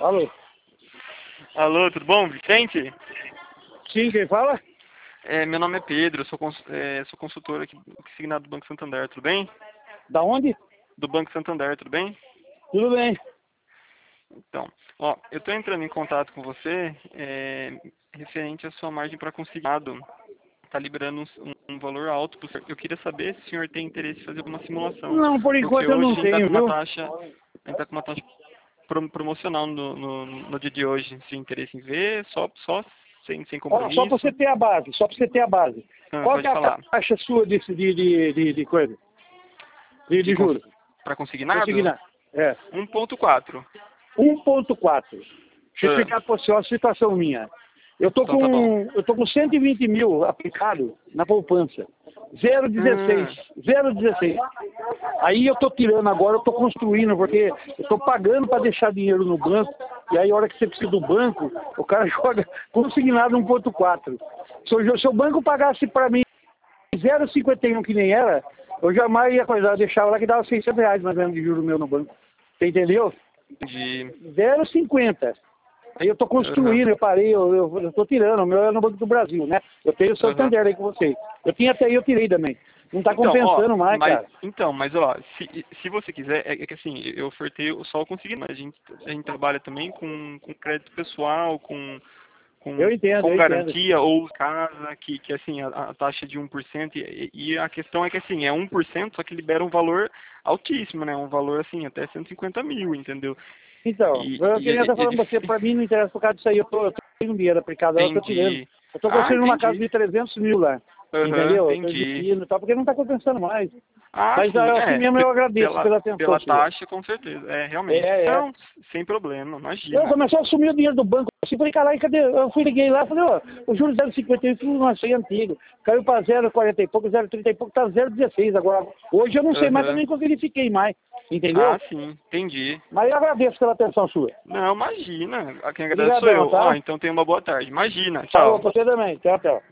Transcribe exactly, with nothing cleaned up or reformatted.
Alô? Alô, tudo bom, Vicente? Sim, quem fala? É, meu nome é Pedro, eu sou, cons é, sou consultor aqui, signado do Banco Santander, tudo bem? Da onde? Do Banco Santander, tudo bem? Tudo bem. Então, ó, eu estou entrando em contato com você é, referente à sua margem para consignado. Está liberando um, um valor alto. pro senhor. Eu queria saber se o senhor tem interesse em fazer uma simulação. Não, por Porque enquanto eu hoje não a gente está tenho, com uma viu? taxa, a gente tá com uma taxa pro- promocional no, no, no dia de hoje. Se interesse em ver, só, só sem, sem Ó, só pra compromisso. você ter a base, só pra você ter a base. Ah, Qual que pode é a falar. taxa sua de, de, de, de, de coisa? De, De de cons juros? para consignado? Consignar. É. um ponto quatro. um ponto quatro. Deixa eu Ah, explicar pra você uma situação minha. Eu tô então tá bom. com, eu tô com cento e vinte mil aplicado na poupança. zero vírgula dezesseis. Ah, zero vírgula dezesseis. Aí eu tô tirando agora, eu tô construindo, porque eu tô pagando para deixar dinheiro no banco, e aí a hora que você precisa do banco, o cara joga consignado um ponto quatro. Se o se o banco pagasse para mim zero vírgula cinquenta e um que nem era, eu jamais ia coisar, eu deixava lá que dava seiscentos reais mais ou menos de juros meu no banco. Você entendeu? entendi. zero vírgula cinquenta. Aí eu tô Aham, construindo, eu parei, eu, eu, eu tô tirando, o meu é no Banco do Brasil, né? Eu tenho o aham. Santander aí com vocês. Eu tinha até aí, eu tirei também. Não tá Então, ó, compensando mais, mas, cara. então, mas ó, se, se você quiser, é, é que assim, eu ofertei só o consignado, mas a gente, a gente trabalha também com, com crédito pessoal, com, Eu com, entendo, eu com entendo. garantia ou casa, que, que assim, a, a taxa de um por cento, e, e a questão é que assim, é um por cento, só que libera um valor altíssimo, né? Um valor assim, até cento e cinquenta mil, entendeu? Então, E, eu e, queria é- estar é falando com você, difícil. pra mim não interessa por causa disso aí, eu tô, eu tenho um dinheiro aplicado, eu tô tirando. Entendi. Eu tô Ah, construindo uma casa entendi. de trezentos mil lá, Aham, entendeu? Eu tô entendi. investindo e tal, porque não tá compensando mais. Ah, Mas sim, ah, assim é. mesmo pe- eu agradeço Pela, pela atenção pela sua. taxa, com certeza. É, realmente. É, é. Não, sem problema, Eu imagina. começou a sumir o dinheiro do banco. Assim, falei, caralho, cadê? Eu fui, liguei lá, falei, ó, o juros zero vírgula cinquenta e um, tudo nossa, aí antigo. Caiu para zero vírgula quarenta e pouco, zero vírgula trinta e pouco, tá zero vírgula dezesseis agora. Hoje eu não sei mais, Aham. também que eu verifiquei mais, Ah, entendeu? sim, entendi. Mas eu agradeço pela atenção sua. Não, imagina. A quem agradece sou Obrigadão, eu. Ó, tá? então tenha uma boa tarde. Imagina. Falou Tchau. pra você também. Tchau, tchau.